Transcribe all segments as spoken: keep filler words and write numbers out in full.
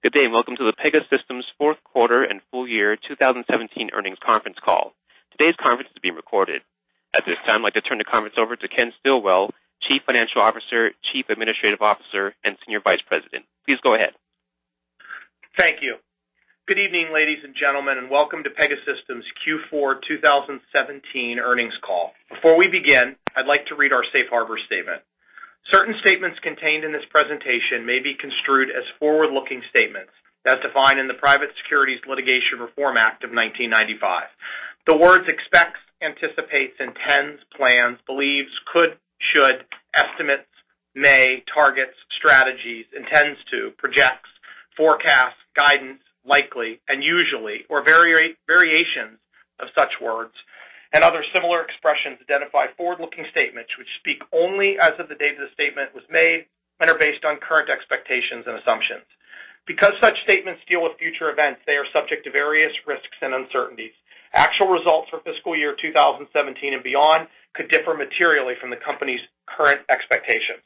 Good day, and welcome to the Pegasystems fourth quarter and full year two thousand seventeen earnings conference call. Today's conference is being recorded. At this time, I'd like to turn the conference over to Ken Stillwell, Chief Financial Officer, Chief Administrative Officer, and Senior Vice President. Please go ahead. Thank you. Good evening, ladies and gentlemen, and welcome to Pegasystems Q four two thousand seventeen earnings call. Before we begin, I'd like to read our safe harbor statement. Certain statements contained in this presentation may be construed as forward-looking statements, as defined in the Private Securities Litigation Reform Act of nineteen ninety-five. The words expects, anticipates, intends, plans, believes, could, should, estimates, may, targets, strategies, intends to, projects, forecasts, guidance, likely, and usually, or vari- variations of such words, and other similar expressions identify forward-looking statements which speak only as of the date of the statement was made and are based on current expectations and assumptions. Because such statements deal with future events, they are subject to various risks and uncertainties. Actual results for fiscal year two thousand seventeen and beyond could differ materially from the company's current expectations.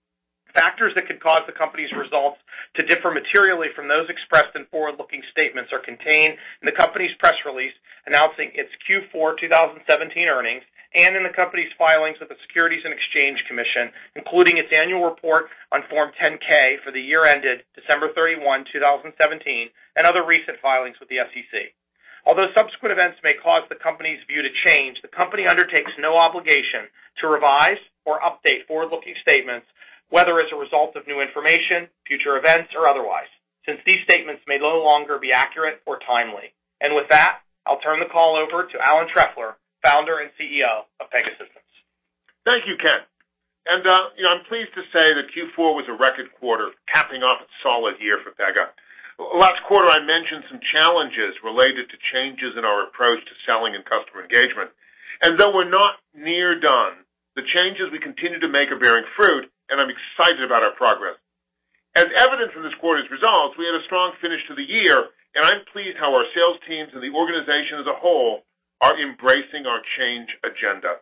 Factors that could cause the company's results to differ materially from those expressed in forward-looking statements are contained in the company's press release announcing its Q four two thousand seventeen earnings and in the company's filings with the Securities and Exchange Commission, including its annual report on Form ten K for the year ended December thirty-first, two thousand seventeen, and other recent filings with the S E C. Although subsequent events may cause the company's view to change, the company undertakes no obligation to revise or update forward-looking statements, whether as a result of new information, future events, or otherwise, since these statements may no longer be accurate or timely. And with that, I'll turn the call over to Alan Trefler, founder and C E O of Pegasystems. Thank you, Ken. And uh, you know, I'm pleased to say that Q four was a record quarter, capping off a solid year for Pega. Last quarter, I mentioned some challenges related to changes in our approach to selling and customer engagement. And though we're not near done, the changes we continue to make are bearing fruit, and I'm excited about our progress. As evident from this quarter's results, we had a strong finish to the year, and I'm pleased how our sales teams and the organization as a whole are embracing our change agenda.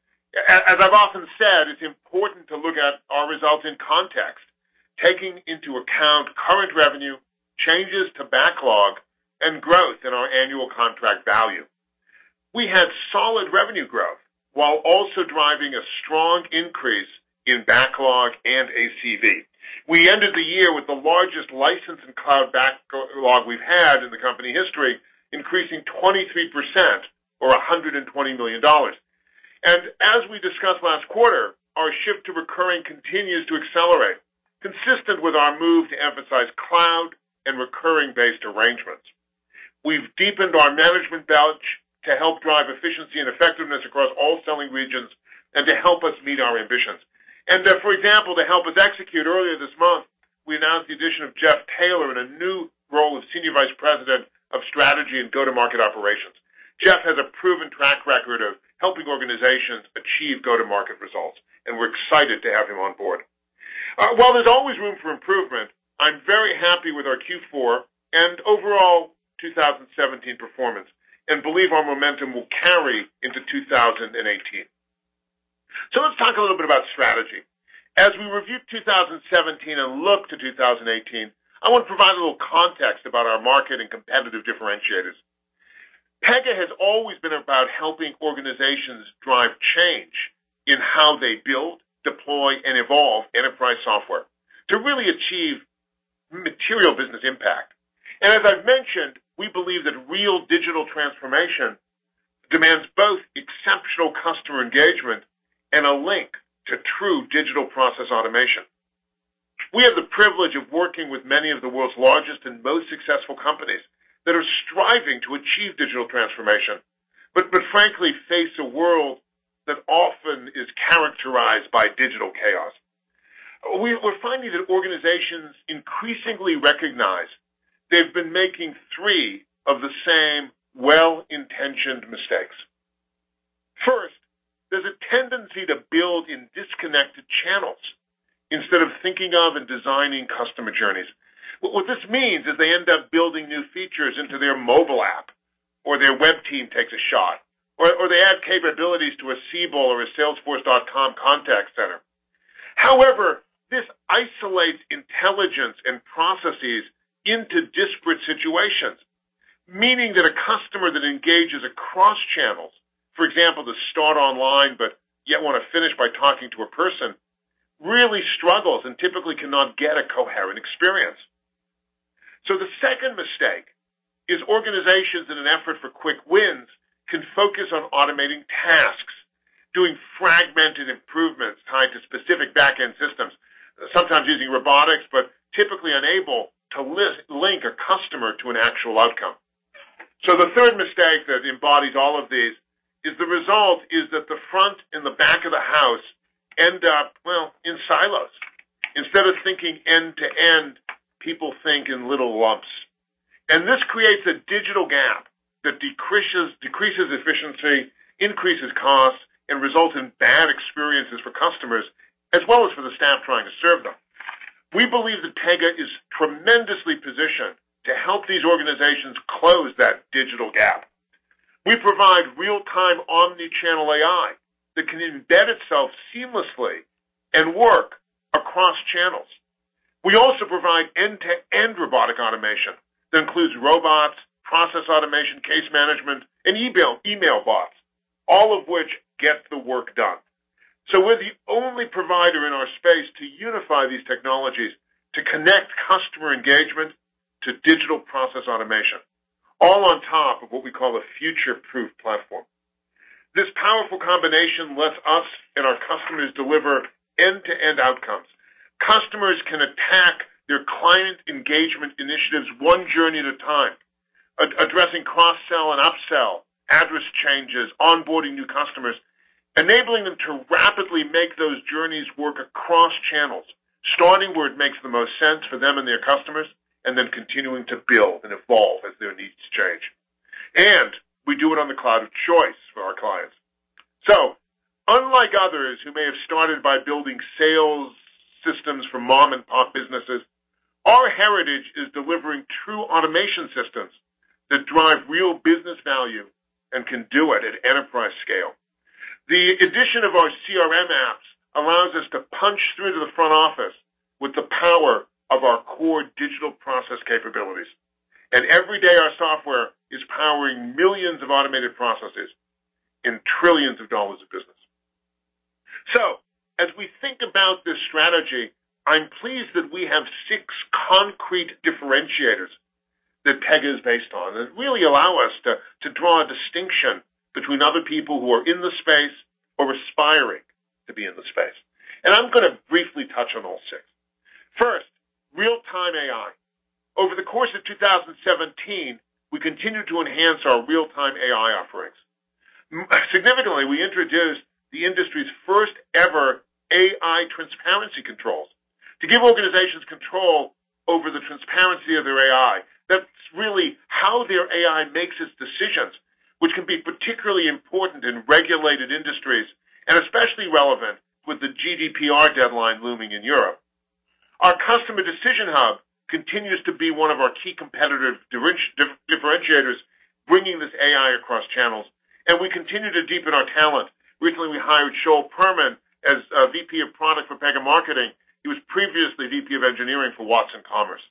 As I've often said, it's important to look at our results in context, taking into account current revenue, changes to backlog, and growth in our annual contract value. We had solid revenue growth while also driving a strong increase in backlog and A C V. We ended the year with the largest license and cloud backlog we've had in the company history, increasing twenty-three percent or one hundred twenty million dollars. And as we discussed last quarter, our shift to recurring continues to accelerate, consistent with our move to emphasize cloud and recurring-based arrangements. We've deepened our management bench to help drive efficiency and effectiveness across all selling regions and to help us meet our ambitions. And, uh, for example, to help us execute, earlier this month, we announced the addition of Jeff Taylor in a new role of Senior Vice President of Strategy and Go-to-Market Operations. Jeff has a proven track record of helping organizations achieve go-to-market results, and we're excited to have him on board. Uh, while there's always room for improvement, I'm very happy with our Q four and overall two thousand seventeen performance and believe our momentum will carry into two thousand eighteen. So let's talk a little bit about strategy. As we review two thousand seventeen and look to two thousand eighteen, I want to provide a little context about our market and competitive differentiators. Pega has always been about helping organizations drive change in how they build, deploy, and evolve enterprise software to really achieve material business impact. And as I've mentioned, we believe that real digital transformation demands both exceptional customer engagement and a link to true digital process automation. We have the privilege of working with many of the world's largest and most successful companies that are striving to achieve digital transformation, but, but frankly face a world that often is characterized by digital chaos. We, we're finding that organizations increasingly recognize they've been making three of the same well-intentioned mistakes. First, there's a tendency to build in disconnected channels instead of thinking of and designing customer journeys. What this means is they end up building new features into their mobile app, or their web team takes a shot, or, or they add capabilities to a Siebel or a Salesforce dot com contact center. However, this isolates intelligence and processes into disparate situations, meaning that a customer that engages across channels, for example, to start online but yet want to finish by talking to a person, really struggles and typically cannot get a coherent experience. So the second mistake is organizations in an effort for quick wins can focus on automating tasks, doing fragmented improvements tied to specific back-end systems, sometimes using robotics, but typically unable to link a customer to an actual outcome. So the third mistake that embodies all of these is the result is that the front and the back of the house end up, well, in silos. Instead of thinking end to end, people think in little lumps. And this creates a digital gap that decreases, decreases efficiency, increases costs, and results in bad experiences for customers as well as for the staff trying to serve them. We believe that Pega is tremendously positioned to help these organizations close that digital gap. We provide real-time omni-channel A I that can embed itself seamlessly and work across channels. We also provide end-to-end robotic automation that includes robots, process automation, case management, and email, email bots, all of which get the work done. So we're the only provider in our space to unify these technologies to connect customer engagement to digital process automation, all on top of what we call a future-proof platform. This powerful combination lets us and our customers deliver end-to-end outcomes. Customers can attack their client engagement initiatives one journey at a time, ad- addressing cross-sell and upsell, address changes, onboarding new customers, enabling them to rapidly make those journeys work across channels, starting where it makes the most sense for them and their customers, and then continuing to build and evolve as their needs change. And we do it on the cloud of choice for our clients. So, unlike others who may have started by building sales systems for mom-and-pop businesses, our heritage is delivering true automation systems that drive real business value and can do it at enterprise scale. The addition of our C R M apps allows us to punch through to the front office with the power of our core digital process capabilities. And every day our software is powering millions of automated processes in trillions of dollars of business. So, as we think about this strategy, I'm pleased that we have six concrete differentiators that Pega is based on that really allow us to, to draw a distinction between other people who are in the space or aspiring to be in the space. And I'm going to briefly touch on all six. First, real-time A I. Over the course of two thousand seventeen, we continued to enhance our real-time A I offerings. Significantly, we introduced the industry's first ever A I transparency controls to give organizations control over the transparency of their A I. That's really how their A I makes its decisions, which can be particularly important in regulated industries and especially relevant with the G D P R deadline looming in Europe. Our Customer Decision Hub continues to be one of our key competitive differentiators, bringing this A I across channels, and we continue to deepen our talent. Recently, we hired Shoal Perman as uh, V P of Product for Pega Marketing. He was previously V P of Engineering for Watson Commerce.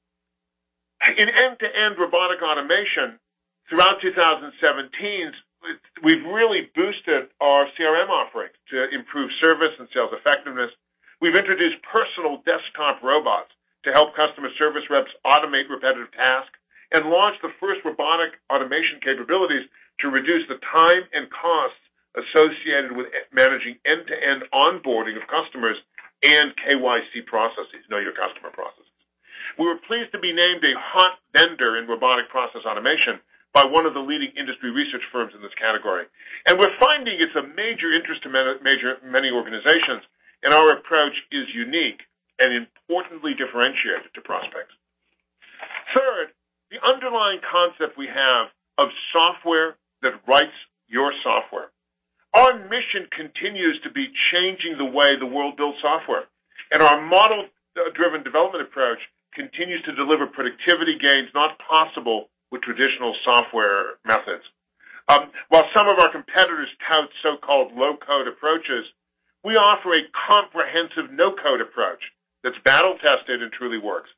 In end-to-end robotic automation, throughout two thousand seventeen, we've really boosted our C R M offerings to improve service and sales effectiveness. We've introduced personal desktop robots to help customer service reps automate repetitive tasks and launched the first robotic automation capabilities to reduce the time and costs associated with managing end-to-end onboarding of customers and K Y C processes, know your customer processes. We were pleased to be named a hot vendor in robotic process automation by one of the leading industry research firms in this category. And we're finding it's a major interest to major, many organizations, and our approach is unique and importantly differentiated to prospects. Third, the underlying concept we have of software that writes your software. Our mission continues to be changing the way the world builds software, and our model-driven development approach continues to deliver productivity gains not possible with traditional software methods. Um, while some of our competitors tout so-called low-code approaches, we offer a comprehensive no-code approach that's battle-tested and truly works.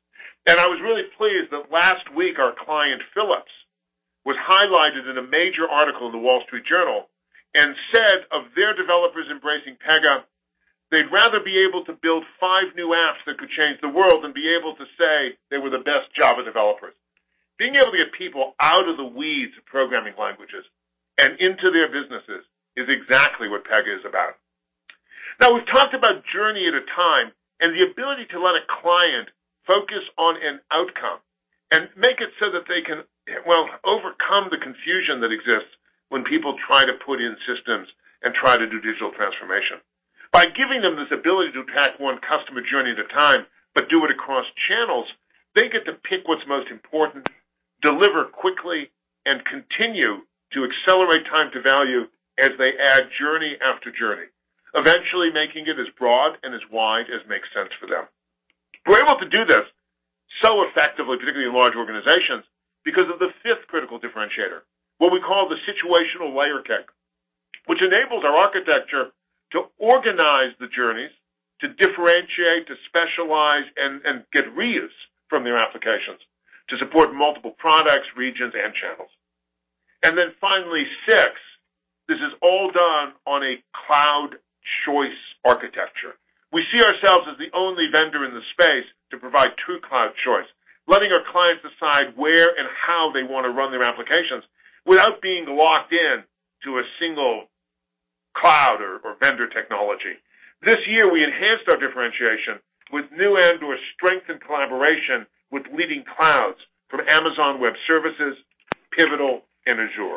And I was really pleased that last week our client Philips was highlighted in a major article in the Wall Street Journal and said of their developers embracing Pega, they'd rather be able to build five new apps that could change the world than be able to say they were the best Java developers. Being able to get people out of the weeds of programming languages and into their businesses is exactly what Pega is about. Now, we've talked about journey at a time and the ability to let a client focus on an outcome and make it so that they can, well, overcome the confusion that exists when people try to put in systems and try to do digital transformation. By giving them this ability to attack one customer journey at a time, but do it across channels, they get to pick what's most important, deliver quickly, and continue to accelerate time to value as they add journey after journey, eventually making it as broad and as wide as makes sense for them. We're able to do this so effectively, particularly in large organizations, because of the fifth critical differentiator, what we call the situational layer cake, which enables our architecture to organize the journeys, to differentiate, to specialize, and, and get reuse from their applications, to support multiple products, regions, and channels. And then finally, six, this is all done on a cloud choice architecture. We see ourselves as the only vendor in the space to provide true cloud choice, letting our clients decide where and how they want to run their applications without being locked in to a single cloud or, or vendor technology. This year, we enhanced our differentiation with new and or strengthened collaboration with leading clouds from Amazon Web Services, Pivotal, and Azure.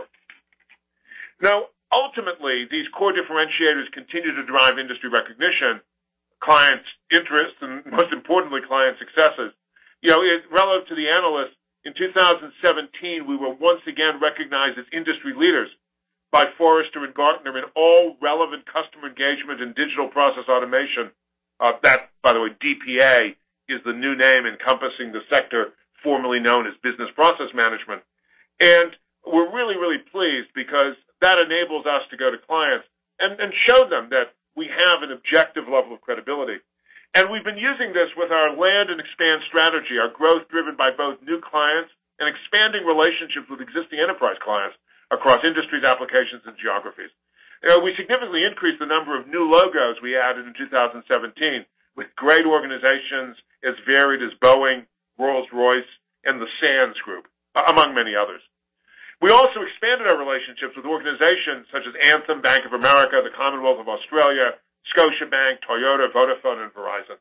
Now, ultimately, these core differentiators continue to drive industry recognition, clients' interest, and most importantly, client successes. You know, it, relative to the analysts, in two thousand seventeen, we were once again recognized as industry leaders by Forrester and Gartner in all relevant customer engagement and digital process automation. Uh, that, by the way, D P A is the new name encompassing the sector formerly known as business process management. And we're really, really pleased because that enables us to go to clients and, and show them that we have an objective level of credibility. And we've been using this with our land and expand strategy, our growth driven by both new clients and expanding relationships with existing enterprise clients across industries, applications, and geographies. You know, we significantly increased the number of new logos we added in two thousand seventeen with great organizations as varied as Boeing, Rolls-Royce, and the Sands Group, among many others. We also expanded our relationships with organizations such as Anthem, Bank of America, the Commonwealth of Australia, Scotiabank, Toyota, Vodafone, and Verizon.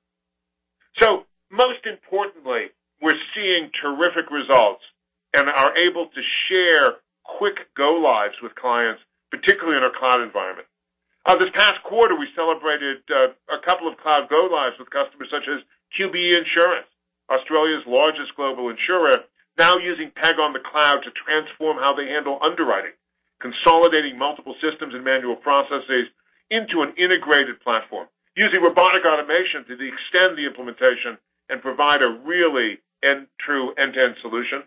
So, most importantly, we're seeing terrific results and are able to share quick go-lives with clients, particularly in our cloud environment. Uh, this past quarter, we celebrated uh, a couple of cloud go-lives with customers such as Q B E Insurance, Australia's largest global insurer, now using Pega on the cloud to transform how they handle underwriting, consolidating multiple systems and manual processes into an integrated platform, using robotic automation to extend the implementation and provide a really end, true end-to-end solution.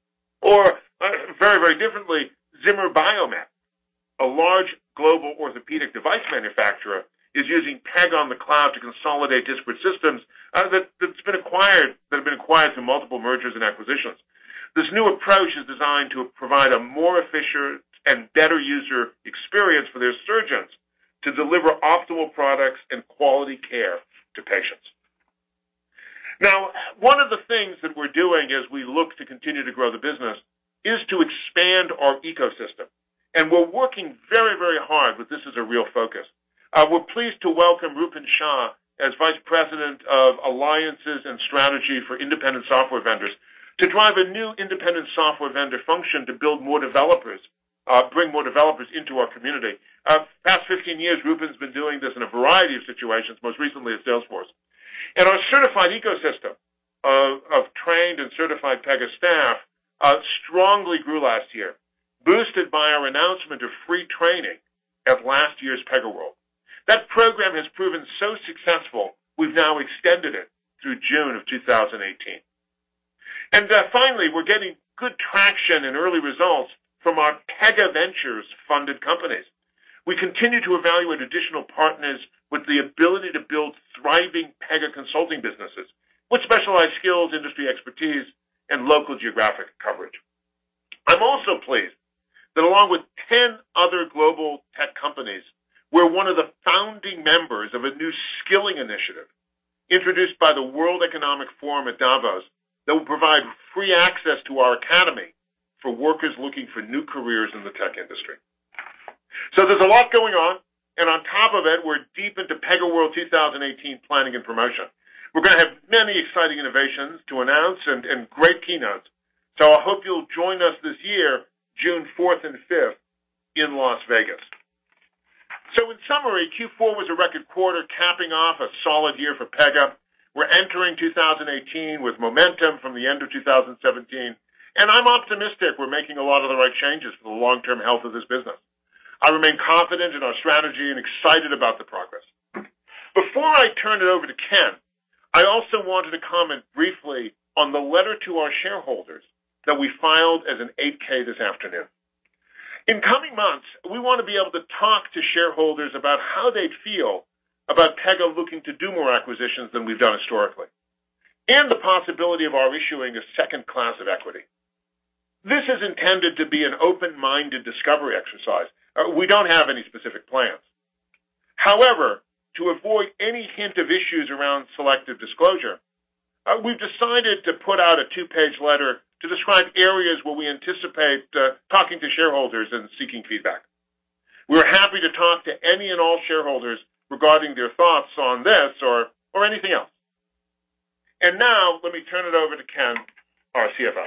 Or, uh, very, very differently, Zimmer Biomet, a large global orthopedic device manufacturer, is using Pega on the cloud to consolidate disparate systems uh, that, that's been acquired, that have been acquired through multiple mergers and acquisitions. This new approach is designed to provide a more efficient and better user experience for their surgeons to deliver optimal products and quality care to patients. Now, one of the things that we're doing as we look to continue to grow the business is to expand our ecosystem. And we're working very, very hard with this as a real focus. Uh, we're pleased to welcome Rupen Shah as Vice President of Alliances and Strategy for Independent Software Vendors to drive a new independent software vendor function to build more developers, uh, bring more developers into our community. Uh, past fifteen years, Rupen's been doing this in a variety of situations, most recently at Salesforce. And our certified ecosystem of, of trained and certified Pega staff uh, strongly grew last year, boosted by our announcement of free training at last year's PegaWorld. That program has proven so successful, we've now extended it through June of two thousand eighteen. And uh, finally, we're getting good traction and early results from our Pega Ventures funded companies. We continue to evaluate additional partners with the ability to build thriving Pega consulting businesses, with specialized skills, industry expertise, and local geographic coverage. I'm also pleased that along with ten other global tech companies, we're one of the founding members of a new skilling initiative introduced by the World Economic Forum at Davos that will provide free access to our academy for workers looking for new careers in the tech industry. So there's a lot going on, and on top of it, we're deep into PegaWorld twenty eighteen planning and promotion. We're going to have many exciting innovations to announce and, and great keynotes. So I hope you'll join us this year, June fourth and fifth, in Las Vegas. So in summary, Q four was a record quarter, capping off a solid year for Pega. We're entering two thousand eighteen with momentum from the end of two thousand seventeen, and I'm optimistic we're making a lot of the right changes for the long-term health of this business. I remain confident in our strategy and excited about the progress. Before I turn it over to Ken, I also wanted to comment briefly on the letter to our shareholders that we filed as an eight K this afternoon. In coming months, we want to be able to talk to shareholders about how they'd feel about Pega looking to do more acquisitions than we've done historically, and the possibility of our issuing a second class of equity. This is intended to be an open-minded discovery exercise. Uh, we don't have any specific plans. However, to avoid any hint of issues around selective disclosure, uh, we've decided to put out a two-page letter to describe areas where we anticipate uh, talking to shareholders and seeking feedback. We're happy to talk to any and all shareholders regarding their thoughts on this or, or anything else. And now, let me turn it over to Ken, our C F O.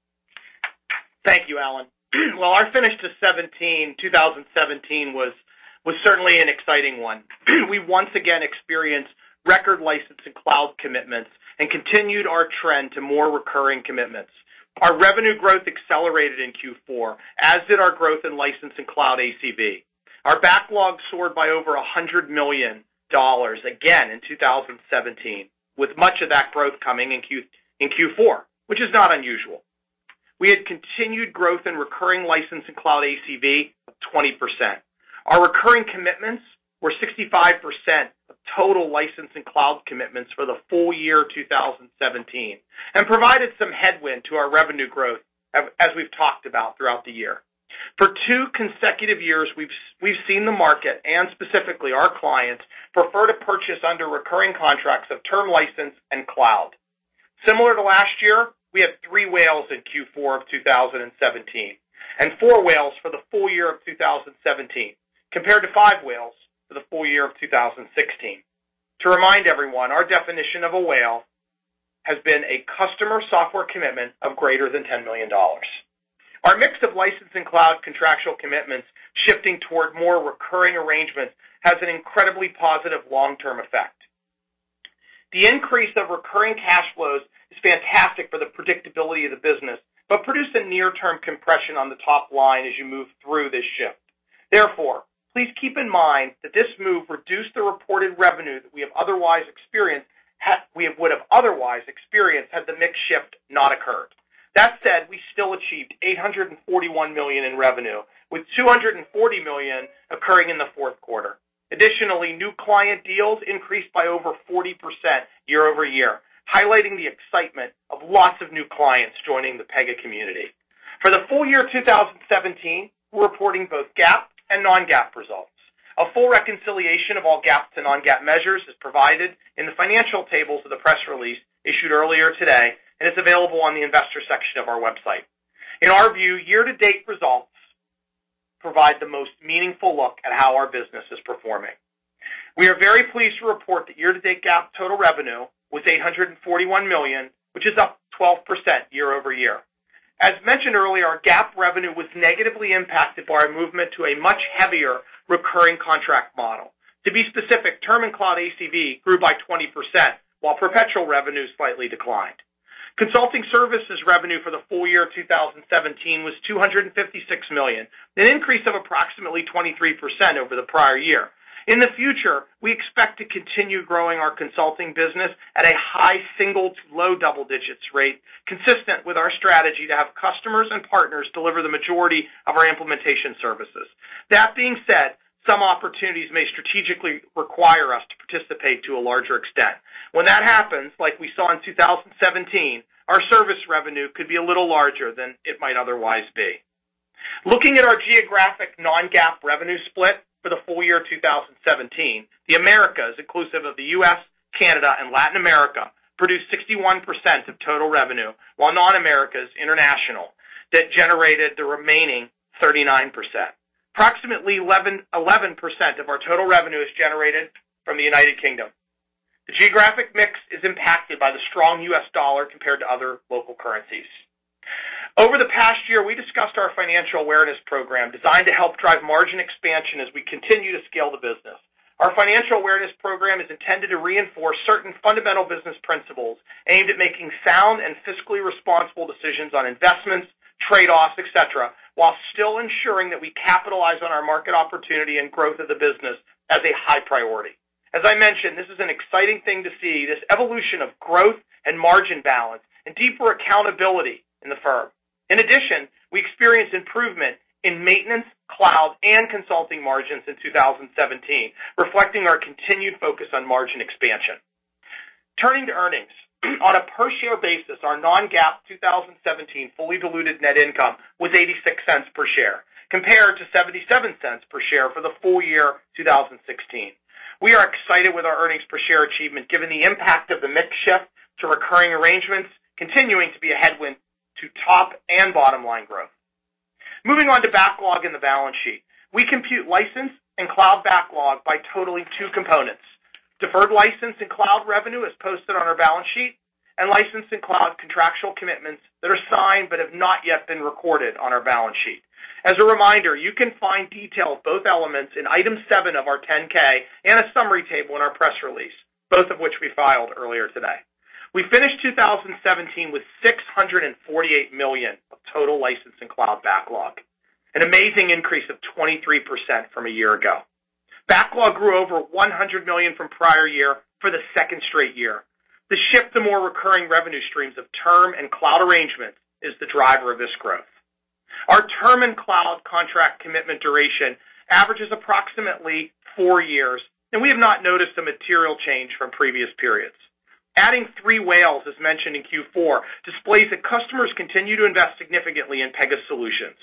Thank you, Alan. Well, our finish to seventeen, two thousand seventeen was was certainly an exciting one. We once again experienced record license and cloud commitments and continued our trend to more recurring commitments. Our revenue growth accelerated in Q four, as did our growth in license and cloud A C V. Our backlog soared by over one hundred million dollars again in two thousand seventeen, with much of that growth coming in, Q, in Q four, which is not unusual. We had continued growth in recurring license and cloud A C V of twenty percent. Our recurring commitments were sixty-five percent of total license and cloud commitments for the full year two thousand seventeen, and provided some headwind to our revenue growth, as we've talked about throughout the year. For two consecutive years, we've we've seen the market, and specifically our clients, prefer to purchase under recurring contracts of term license and cloud. Similar to last year, we had three whales in Q four of two thousand seventeen, and four whales for the full year of two thousand seventeen, compared to five whales for the full year of two thousand sixteen. To remind everyone, our definition of a whale has been a customer software commitment of greater than ten million dollars. Our mix of license and cloud contractual commitments shifting toward more recurring arrangements has an incredibly positive long-term effect. The increase of recurring cash flows is fantastic for the predictability of the business, but produce a near-term compression on the top line as you move through this shift. Therefore, please keep in mind that this move reduced the reported revenue that we have otherwise experienced, had, we would have otherwise experienced had the mix shift not occurred. That said, we still achieved eight hundred forty-one million dollars in revenue, with two hundred forty million dollars occurring in the fourth quarter. Additionally, new client deals increased by over forty percent year over year, highlighting the excitement of lots of new clients joining the Pega community. For the full year two thousand seventeen, we're reporting both GAAP and non-GAAP results. A full reconciliation of all GAAP to non-GAAP measures is provided in the financial tables of the press release issued earlier today, and it's available on the investor section of our website. In our view, year-to-date results provide the most meaningful look at how our business is performing. We are very pleased to report that year-to-date GAAP total revenue was eight hundred forty-one million dollars, which is up twelve percent year over year. As mentioned earlier, our GAAP revenue was negatively impacted by our movement to a much heavier recurring contract model. To be specific, term and cloud A C V grew by twenty percent, while perpetual revenue slightly declined. Consulting services revenue for the full year two thousand seventeen was two hundred fifty-six million dollars, an increase of approximately twenty-three percent over the prior year. In the future, we expect to continue growing our consulting business at a high single to low double digits rate, consistent with our strategy to have customers and partners deliver the majority of our implementation services. That being said, some opportunities may strategically require us to participate to a larger extent. When that happens, like we saw in two thousand seventeen, our service revenue could be a little larger than it might otherwise be. Looking at our geographic non-GAAP revenue split for the full year two thousand seventeen, the Americas, inclusive of the U S, Canada, and Latin America, produced sixty-one percent of total revenue, while non-Americas, international, that generated the remaining thirty-nine percent. Approximately eleven percent of our total revenue is generated from the United Kingdom. The geographic mix is impacted by the strong U S dollar compared to other local currencies. Over the past year, we discussed our financial awareness program designed to help drive margin expansion as we continue to scale the business. Our financial awareness program is intended to reinforce certain fundamental business principles aimed at making sound and fiscally responsible decisions on investments, trade-offs, et cetera, while still ensuring that we capitalize on our market opportunity and growth of the business as a high priority. As I mentioned, this is an exciting thing to see, this evolution of growth and margin balance and deeper accountability in the firm. In addition, we experienced improvement in maintenance, cloud, and consulting margins in two thousand seventeen, reflecting our continued focus on margin expansion. Turning to earnings. On a per-share basis, our non-GAAP two thousand seventeen fully diluted net income was eighty-six cents per share, compared to seventy-seven cents per share for the full year two thousand sixteen. We are excited with our earnings per share achievement given the impact of the mix shift to recurring arrangements continuing to be a headwind to top and bottom line growth. Moving on to backlog in the balance sheet. We compute license and cloud backlog by totaling two components: deferred license and cloud revenue as posted on our balance sheet, and license and cloud contractual commitments that are signed but have not yet been recorded on our balance sheet. As a reminder, you can find detail of both elements in Item seven of our ten K and a summary table in our press release, both of which we filed earlier today. We finished two thousand seventeen with six hundred forty-eight million dollars of total license and cloud backlog, an amazing increase of twenty-three percent from a year ago. Backlog grew over one hundred million dollars from prior year for the second straight year. The shift to more recurring revenue streams of term and cloud arrangements is the driver of this growth. Our term and cloud contract commitment duration averages approximately four years, and we have not noticed a material change from previous periods. Adding three whales, as mentioned in Q four, displays that customers continue to invest significantly in Pega solutions.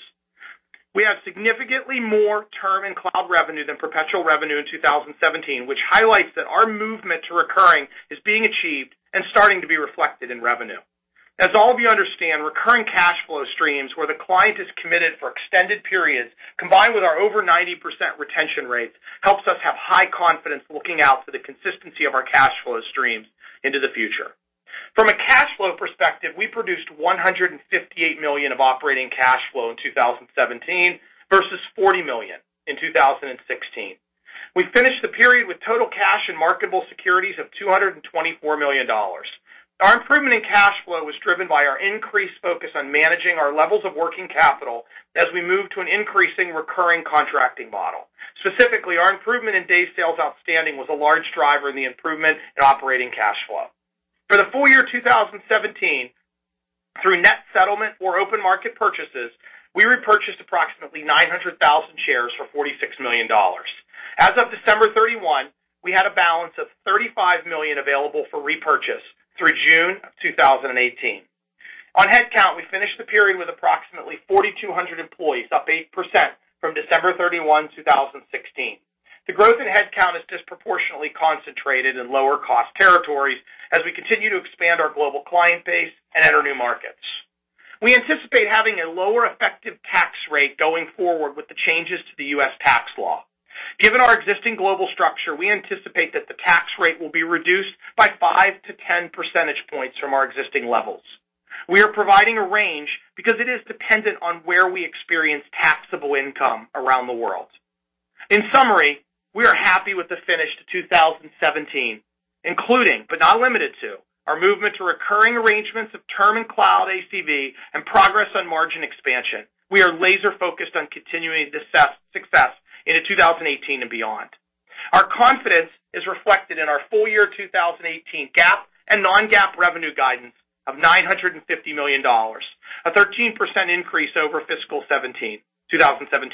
We have significantly more term and cloud revenue than perpetual revenue in two thousand seventeen, which highlights that our movement to recurring is being achieved and starting to be reflected in revenue. As all of you understand, recurring cash flow streams where the client is committed for extended periods, combined with our over ninety percent retention rates, helps us have high confidence looking out to the consistency of our cash flow streams into the future. From a cash flow perspective, we produced one hundred fifty-eight million dollars of operating cash flow in two thousand seventeen versus forty million dollars in two thousand sixteen. We finished the period with total cash and marketable securities of two hundred twenty-four million dollars. Our improvement in cash flow was driven by our increased focus on managing our levels of working capital as we move to an increasing recurring contracting model. Specifically, our improvement in days sales outstanding was a large driver in the improvement in operating cash flow. For the full year two thousand seventeen, through net settlement or open market purchases, we repurchased approximately nine hundred thousand shares for forty-six million dollars. As of December thirty-first, we had a balance of thirty-five million dollars available for repurchase through June of two thousand eighteen. On headcount, we finished the period with approximately forty-two hundred employees, up eight percent from December thirty-first, two thousand sixteen. The growth in headcount is disproportionately concentrated in lower-cost territories as we continue to expand our global client base and enter new markets. We anticipate having a lower effective tax rate going forward with the changes to the U S tax law. Given our existing global structure, we anticipate that the tax rate will be reduced by five to ten percentage points from our existing levels. We are providing a range because it is dependent on where we experience taxable income around the world. In summary, we are happy with the finish to two thousand seventeen, including, but not limited to, our movement to recurring arrangements of term and cloud A C V and progress on margin expansion. We are laser-focused on continuing this success into two thousand eighteen and beyond. Our confidence is reflected in our full year two thousand eighteen GAAP and non-GAAP revenue guidance of nine hundred fifty million dollars, a thirteen percent increase over fiscal two thousand seventeen.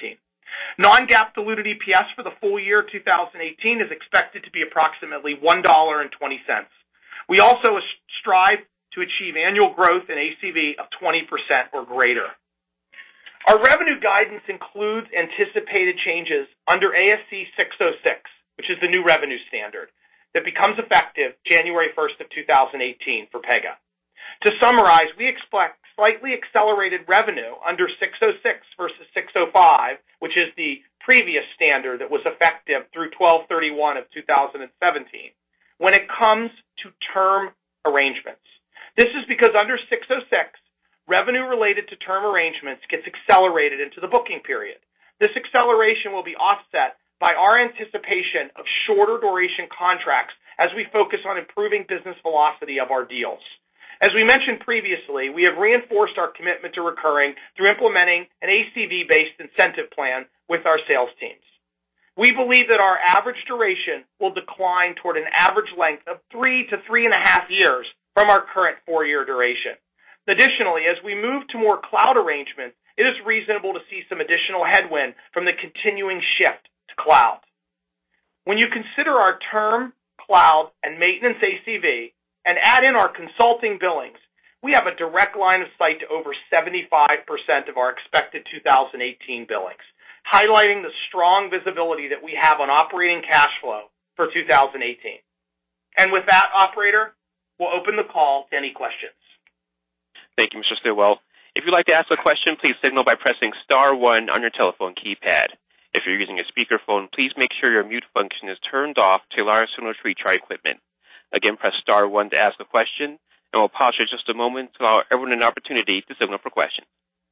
Non-GAAP diluted E P S for the full year two thousand eighteen is expected to be approximately one dollar and twenty cents. We also strive to achieve annual growth in A C V of twenty percent or greater. Our revenue guidance includes anticipated changes under A S C six oh six, which is the new revenue standard that becomes effective January first of two thousand eighteen for Pega. To summarize, we expect slightly accelerated revenue under six oh six versus six oh five, which is the previous standard that was effective through twelve thirty-one of two thousand seventeen, when it comes to term arrangements. This is because under six oh six, revenue related to term arrangements gets accelerated into the booking period. This acceleration will be offset by our anticipation of shorter duration contracts as we focus on improving business velocity of our deals. As we mentioned previously, we have reinforced our commitment to recurring through implementing an A C V-based incentive plan with our sales teams. We believe that our average duration will decline toward an average length of three to three and a half years from our current four-year duration. Additionally, as we move to more cloud arrangements, it is reasonable to see some additional headwind from the continuing shift to cloud. When you consider our term, cloud, and maintenance A C V, and add in our consulting billings, we have a direct line of sight to over seventy-five percent of our expected two thousand eighteen billings, highlighting the strong visibility that we have on operating cash flow for two thousand eighteen. And with that, operator, we'll open the call to any questions. Thank you, Mister Stillwell. If you'd like to ask a question, please signal by pressing star one on your telephone keypad. If you're using a speakerphone, please make sure your mute function is turned off to allow us to reach our equipment. Again, press star one to ask a question, and we'll pause for just a moment to allow everyone an opportunity to signal for questions.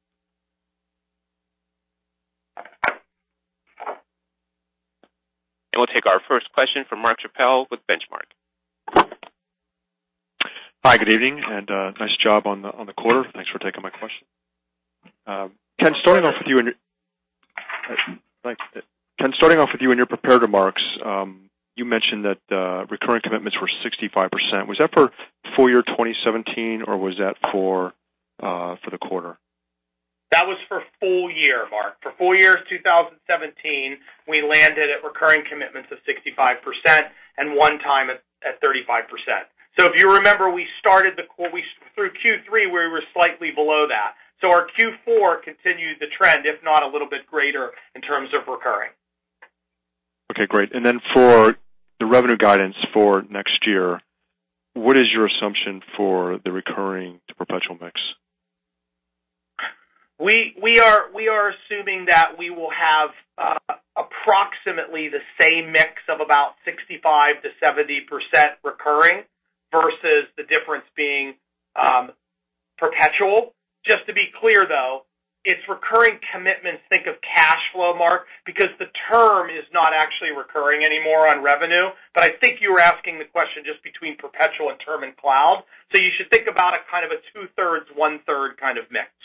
And we'll take our first question from Mark Chappell with Benchmark. Hi, good evening, and uh, nice job on the on the quarter. Thanks for taking my question. Uh, Ken, starting off with you in your uh, thanks. Ken, starting off with you in your prepared remarks. Um, You mentioned that uh, recurring commitments were sixty-five percent. Was that for full year twenty seventeen, or was that for uh, for the quarter? That was for full year, Mark. For full year two thousand seventeen, we landed at recurring commitments of sixty-five percent and one time at, at thirty-five percent. So if you remember, we started the we through Q three, we were slightly below that. So our Q four continued the trend, if not a little bit greater, in terms of recurring. Okay, great. And then for the revenue guidance for next year, what is your assumption for the recurring to perpetual mix? We we are we are assuming that we will have uh, approximately the same mix of about sixty-five to seventy percent recurring versus the difference being um, perpetual. Just to be clear, though, it's recurring commitments. Think of cash flow, Mark, because the term is not actually recurring anymore on revenue. But I think you were asking the question just between perpetual and term and cloud. So you should think about a kind of a two-thirds, one-third kind of mix.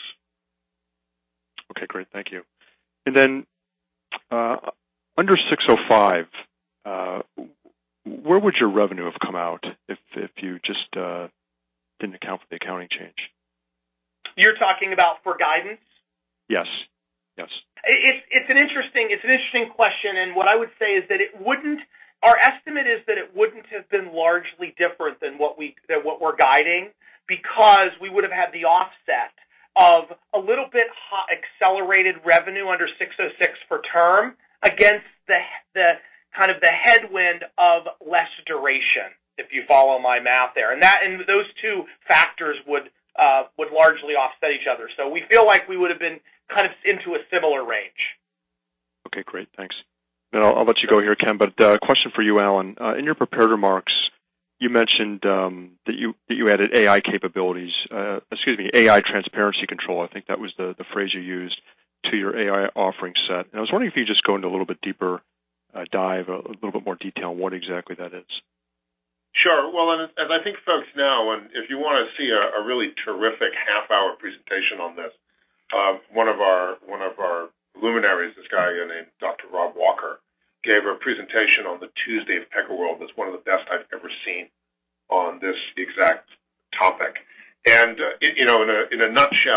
Okay, great. Thank you. And then uh, under six oh five, uh, where would your revenue have come out if, if you just uh, didn't account for the accounting change? You're talking about for guidance? Yes. Yes. It's it's an interesting it's an interesting question, and what I would say is that it wouldn't. Our estimate is that it wouldn't have been largely different than what we than what we're guiding, because we would have had the offset of a little bit hot accelerated revenue under six oh six for term against the the kind of the headwind of less duration, if you follow my math there, and that and those two factors would. Uh, would largely offset each other. So we feel like we would have been kind of into a similar range. Okay, great. Thanks. Then I'll, I'll let you go here, Ken, but a uh, question for you, Alan. Uh, in your prepared remarks, you mentioned um, that you that you added A I capabilities, uh, excuse me, A I transparency control. I think that was the, the phrase you used to your A I offering set. And I was wondering if you could just go into a little bit deeper uh, dive, a, a little bit more detail on what exactly that is. Sure. Well, and as I think folks know, and if you want to see a, a really terrific half-hour presentation on this, uh, one of our one of our luminaries, this guy named Doctor Rob Walker, gave a presentation on the Tuesday of PegaWorld. That's one of the best I've ever seen on this exact topic. And uh, it, you know, in a in a nutshell,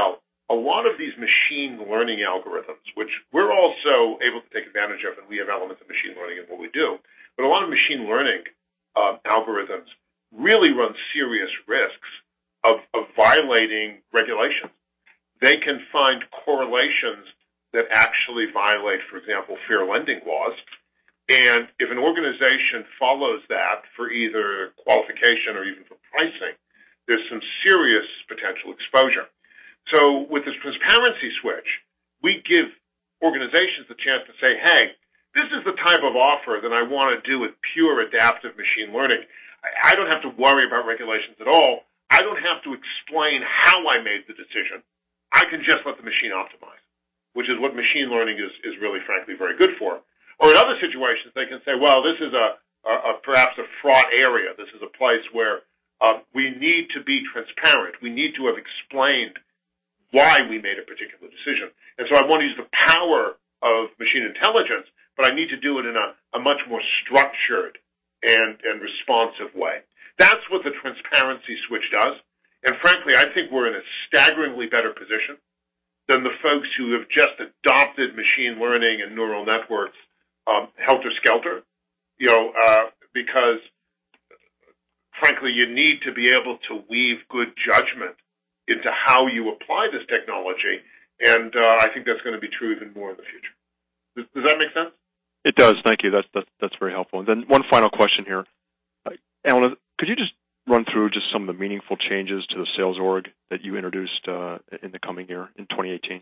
a lot of these machine learning algorithms, which we're also able to take advantage of, and we have elements of machine learning in what we do, but a lot of machine learning uh, algorithms really run serious risks of, of violating regulations. They can find correlations that actually violate, for example, fair lending laws. And if an organization follows that for either qualification or even for pricing, there's some serious potential exposure. So with this transparency switch, we give organizations the chance to say, hey, this is the type of offer that I want to do with pure adaptive machine learning. I don't have to worry about regulations at all. I don't have to explain how I made the decision. I can just let the machine optimize, which is what machine learning is, is really, frankly, very good for. Or in other situations, they can say, well, this is a, a, a perhaps a fraught area. This is a place where uh, we need to be transparent. We need to have explained why we made a particular decision. And so I want to use the power of machine intelligence, but I need to do it in a, a much more structured and, and responsive way. That's what the transparency switch does. And frankly, I think we're in a staggeringly better position than the folks who have just adopted machine learning and neural networks um, helter-skelter, you know, uh, because, frankly, you need to be able to weave good judgment into how you apply this technology, and uh, I think that's going to be true even more in the future. Does, does that make sense? It does. Thank you. That's that's, that's very helpful. And then one final question here. Uh, Alan, could you just run through just some of the meaningful changes to the sales org that you introduced uh, in the coming year, in twenty eighteen?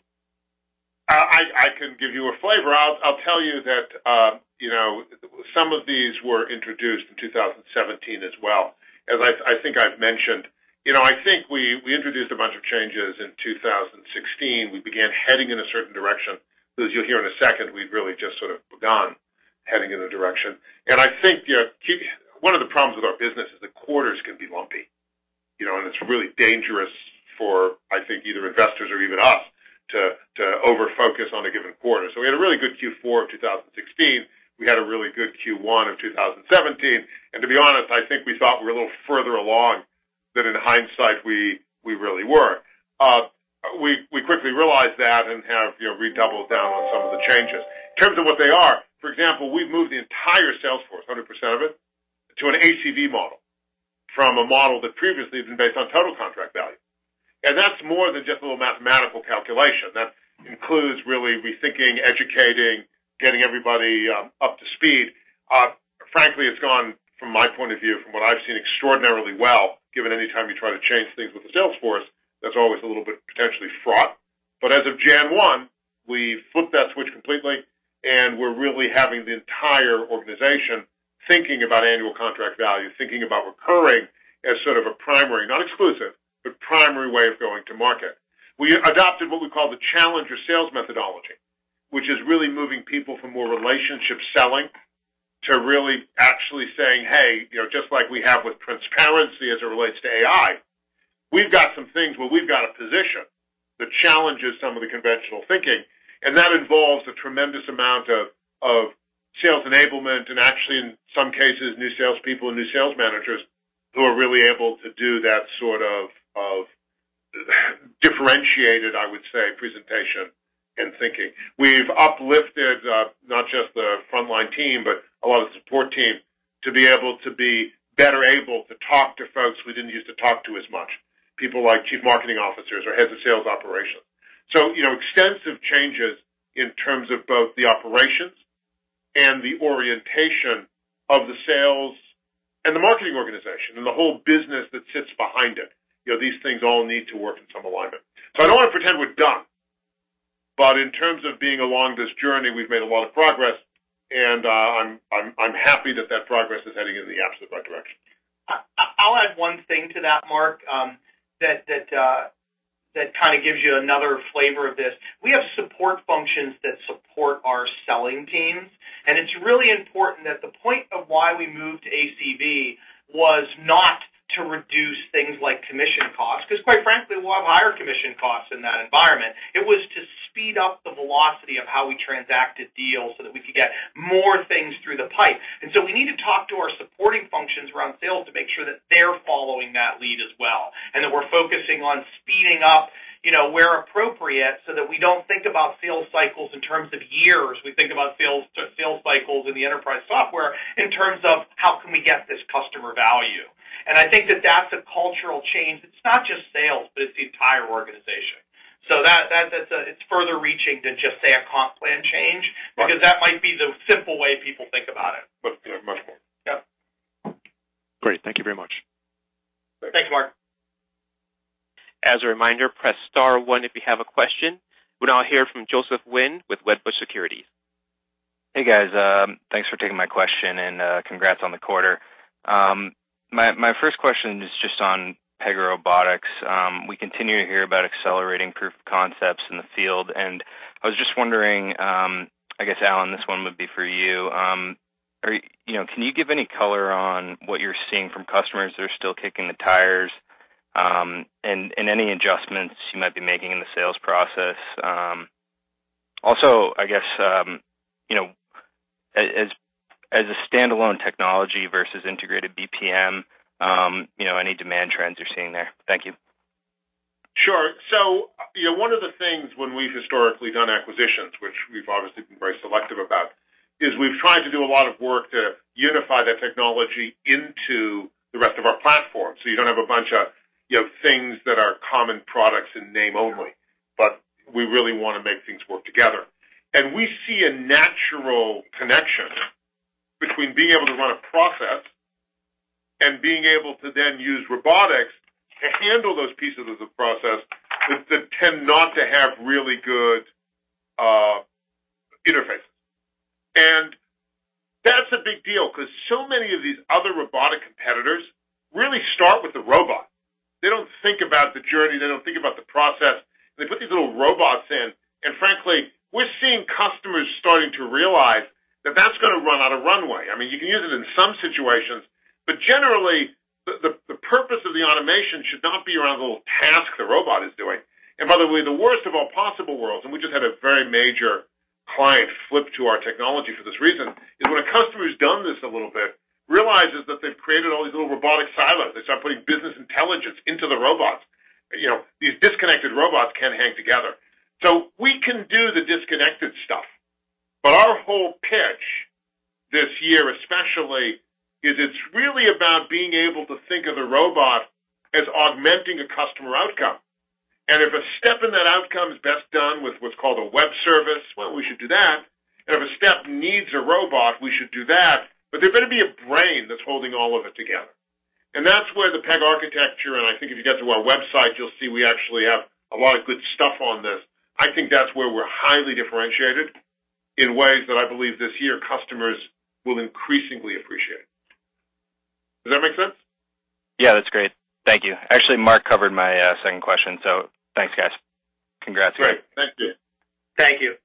Uh, I, I can give you a flavor. I'll, I'll tell you that, uh, you know, some of these were introduced in two thousand seventeen as well. As I, I think I've mentioned, you know, I think we, we introduced a bunch of changes in two thousand sixteen. We began heading in a certain direction. As you'll hear in a second, we've really just sort of begun heading in a direction. And I think, you know, keep, one of the problems with our business is that quarters can be lumpy, you know, and it's really dangerous for, I think, either investors or even us to, to over-focus on a given quarter. So we had a really good Q four of two thousand sixteen. We had a really good Q one of two thousand seventeen. And to be honest, I think we thought we were a little further along than in hindsight we, we really were. Uh, we, we quickly realized that and have, you know, redoubled down on some of the changes. In terms of what they are, for example, we've moved the entire sales force, one hundred percent of it, to an A C V model from a model that previously had been based on total contract value. And that's more than just a little mathematical calculation. That includes really rethinking, educating, getting everybody um, up to speed. Uh, frankly, it's gone, from my point of view, from what I've seen, extraordinarily well, given any time you try to change things with the sales force, that's always a little bit potentially fraught. But as of January first, we flipped that switch completely, and we're really having the entire organization thinking about annual contract value, thinking about recurring as sort of a primary, not exclusive, but primary way of going to market. We adopted what we call the challenger sales methodology, which is really moving people from more relationship selling to really actually saying, hey, you know, just like we have with transparency as it relates to A I, we've got some things where we've got a position that challenges some of the conventional thinking, and that involves a tremendous amount of, of sales enablement and actually in some cases new salespeople and new sales managers who are really able to do that sort of, of differentiated, I would say, presentation and thinking. We've uplifted uh, not just the frontline team, but a lot of the support team to be able to be better able to talk to folks we didn't used to talk to as much, people like chief marketing officers or heads of sales operations. So, you know, extensive changes in terms of both the operations and the orientation of the sales and the marketing organization and the whole business that sits behind it. You know, these things all need to work in some alignment. So I don't want to pretend we're done, but in terms of being along this journey, we've made a lot of progress, and uh, I'm, I'm, I'm happy that that progress is heading in the absolute right direction. I'll add one thing to that, Mark, um, that, that, uh, that kind of gives you another flavor of this. We have support functions that support our selling teams, and it's really important that the point of why we moved to A C V was not to reduce things like commission costs, because quite frankly, we'll have higher commission costs in that environment. It was to speed up the velocity of how we transacted deals so that we could get more things through the pipe. And so we need to talk to our supporting functions around sales to make sure that they're following that lead as well, and that we're focusing on speeding up, you know, where appropriate, so that we don't think about sales cycles in terms of years. We think about sales sales cycles in the enterprise software in terms of how can we get this customer value. And I think that that's a cultural change. It's not just sales, but it's the entire organization. So that, that that's a, it's further reaching than just, say, a comp plan change, because that might be the simple way people think about it. But yeah, much more. Yep. Great. Thank you very much. Thanks, Mark. As a reminder, press star one if you have a question. We'll now hear from Joseph Wynn with Wedbush Securities. Hey, guys. Um, thanks for taking my question, and uh, congrats on the quarter. Um, my, my first question is just on Pega Robotics. Um, we continue to hear about accelerating proof of concepts in the field, and I was just wondering, um, I guess, Alan, this one would be for you. Um, are, you know, can you give any color on what you're seeing from customers that are still kicking the tires? Um, and, and any adjustments you might be making in the sales process. Um, also, I guess, um, you know, as as a standalone technology versus integrated B P M, um, you know, any demand trends you're seeing there? Thank you. Sure. So, you know, one of the things when we've historically done acquisitions, which we've obviously been very selective about, is we've tried to do a lot of work to unify that technology into the rest of our platform. So you don't have a bunch of you know, things that are common products in name only, but we really want to make things work together. And we see a natural connection between being able to run a process and being able to then use robotics to handle those pieces of the process that, that tend not to have really good uh, interfaces. And that's a big deal, because so many of these other robotic competitors really start with the robot. They don't think about the journey. They don't think about the process. They put these little robots in. And frankly, we're seeing customers starting to realize that that's going to run out of runway. I mean, you can use it in some situations, but generally, the, the, the purpose of the automation should not be around the little task the robot is doing. And by the way, the worst of all possible worlds, and we just had a very major client flip to our technology for this reason, is when a customer who's done this a little bit realizes that they've created all these little robotic silos. They start putting business intelligence into the robots. You know, these disconnected robots can't hang together. So we can do the disconnected stuff. But our whole pitch this year especially is it's really about being able to think of the robot as augmenting a customer outcome. And if a step in that outcome is best done with what's called a web service, well, we should do that. And if a step needs a robot, we should do that. But there better be a brain that's holding all of it together. And that's where the Pega architecture, and I think if you get to our website, you'll see we actually have a lot of good stuff on this. I think that's where we're highly differentiated in ways that I believe this year customers will increasingly appreciate. Does that make sense? Yeah, that's great. Thank you. Actually, Mark covered my uh, second question, so thanks, guys. Congrats. Great. Thank you. Thank you.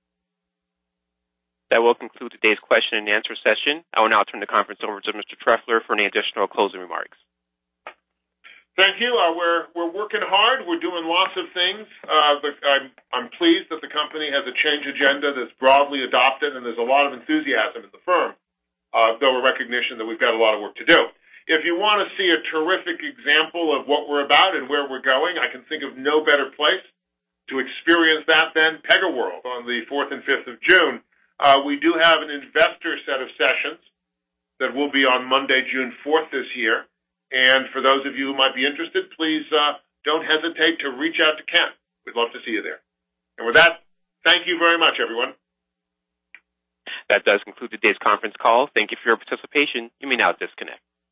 That will conclude today's question and answer session. I will now turn the conference over to Mister Trefler for any additional closing remarks. Thank you. Uh, we're we're working hard. We're doing lots of things. Uh, but I'm I'm pleased that the company has a change agenda that's broadly adopted, and there's a lot of enthusiasm in the firm, uh, though a recognition that we've got a lot of work to do. If you want to see a terrific example of what we're about and where we're going, I can think of no better place to experience that than PegaWorld on the fourth and fifth of June. Uh, we do have an investor set of sessions that will be on Monday, June fourth this year. And for those of you who might be interested, please uh, don't hesitate to reach out to Ken. We'd love to see you there. And with that, thank you very much, everyone. That does conclude today's conference call. Thank you for your participation. You may now disconnect.